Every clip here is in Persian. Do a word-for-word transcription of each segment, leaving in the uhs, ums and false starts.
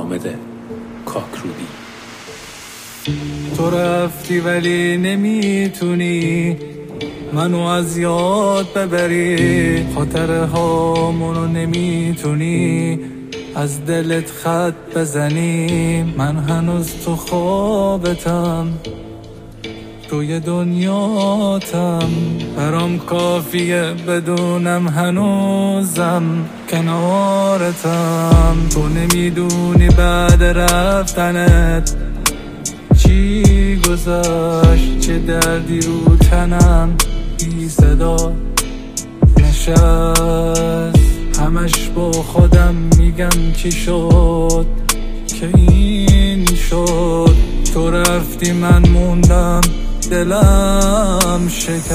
حامد کاکرودی. تو رفتی ولی نمیتونی منو از یاد ببری، خاطرهامونو نمیتونی از دلت خط بزنی. من هنوز تو خوابتم، توی دنیاتم، برام کافیه بدونم هنوزم کنارتم. تو نمیدونی بعد رفتنت چی گذشت، چه دردی رو تنم بی صدا نشست. همش با خودم میگم چی شد که این شد. تو رفتی من موندم دلم شکست.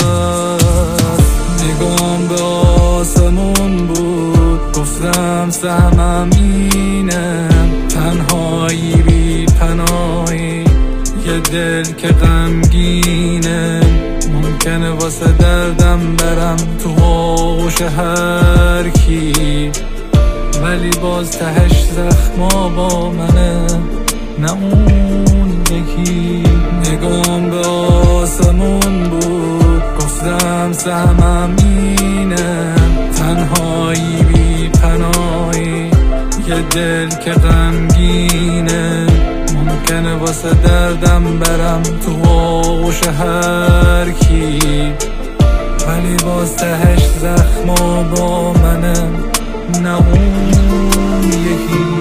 نگام به آسمون بود، گفتم سهمم اینه. تنهایی بی پناهی، یه دل که غمگینه. ممکنه واسه دردم برم تو آغوش هر کی، ولی باز تهش زخما با منه، نه اون یکی. نگام به آسمون بود، گفتم سهمم اینه. تنهایی بی پناهی، یه دل که غمگینه. ممکنه واسه دردم برم تو آغوش هر کی، ولی باز تهش زخما با منه، نه اون یکی.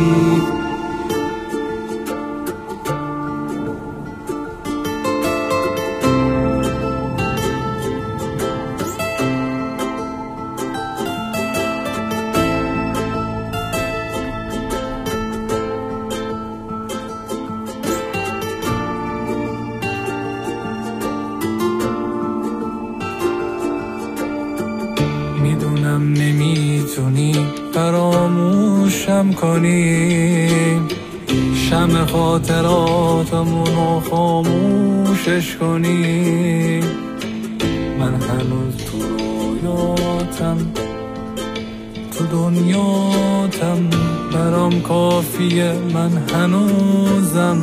میدونم نمیتونی فراموشم کنی، شمع خاطراتمونو خاموشش کنی. من هنوز تو رویاتم، تو دنیاتم، برام کافیه من هنوزم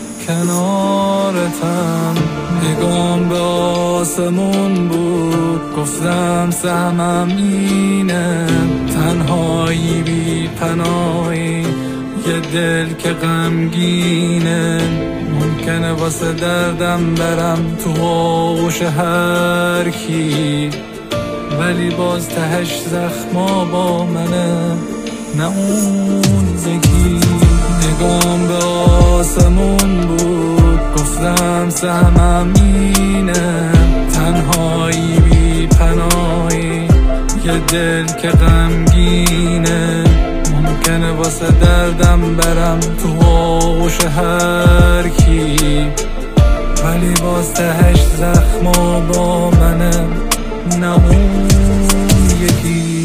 کنارتم. نگام به آسمون بود، گفتم سهمم اینه. تنهایی بی پناهی، یه دل که غمگینه. ممکنه واسه دردم برم تو آغوش هر کی، ولی باز تهش زخما با منه، نه اون یکی. نگام به آسمون بود، گفتم سهمم اینه. تنهایی بی پناهی، یه دل که غمگینه. ممکنه واسه دردم برم تو آغوش هر کی، ولی باز تهش زخما با منه، نه اون یکی.